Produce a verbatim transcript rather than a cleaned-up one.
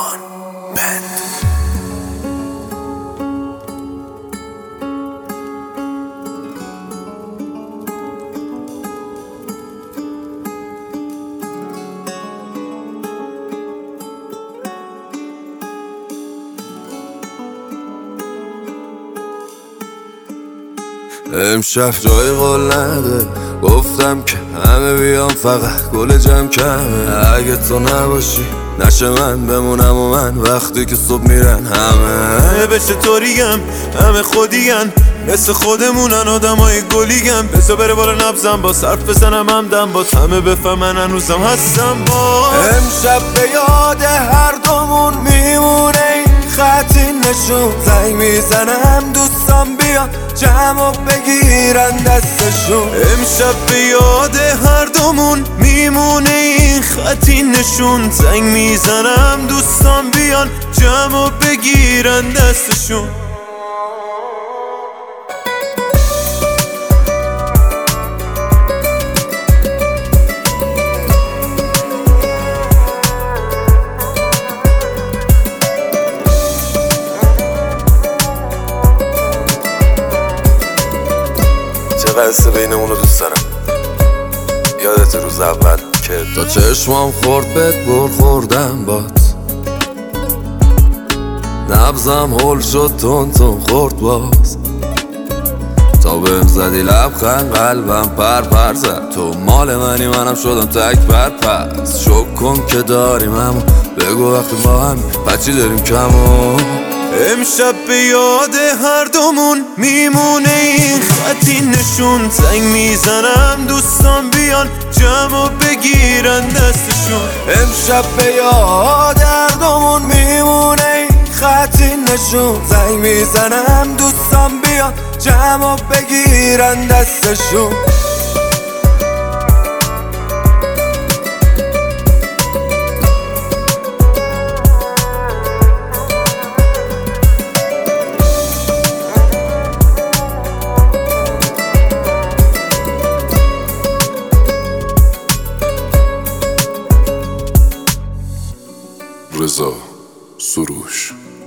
ایمان بند. امشب جای قول نده، گفتم که همه بیام فقط گل جمع کمه. اگه تو نباشی نشه من بمونم و من وقتی که صبح میرن همه بشه طوریم همه خودیگن مثل خودمونن آدم های گلیگن. بزا بره بالا نبزم با صرف بزنم همدم با همه بفهمن هنوزم هستم با. امشب به یاد هر دومون میمونه این خطی نشون. زنگ میزنم دوستان بیان جمع و بگیرن دستشون. امشب به یاد هر دومون میمونه این خطی نشون. زنگ میزنم دوستان بیان جمع و بگیرن دستشون. چه قصه بینمونو دوست دارم. یادت روز اول که تا چشمام خورد بهت بر خوردم بات. نبزم هل شد تون تون خورد باز. تا بهم زدی لبخند قلبم پر پر زد. تو مال منی منم شدم تک پر پس. شک کن که داریم اما بگو وقتی با هم بچی داریم کمو. امشب به یاد هر دومون میمونه این خطی نشون. زنگ میزنم دوستان بیان جمع و بگیرن دستشون. امشب به یاد هر دومون میمونه این خطی نشون. زنگ میزنم دوستان بیان جمع و بگیرن دستشون. رضا سروش.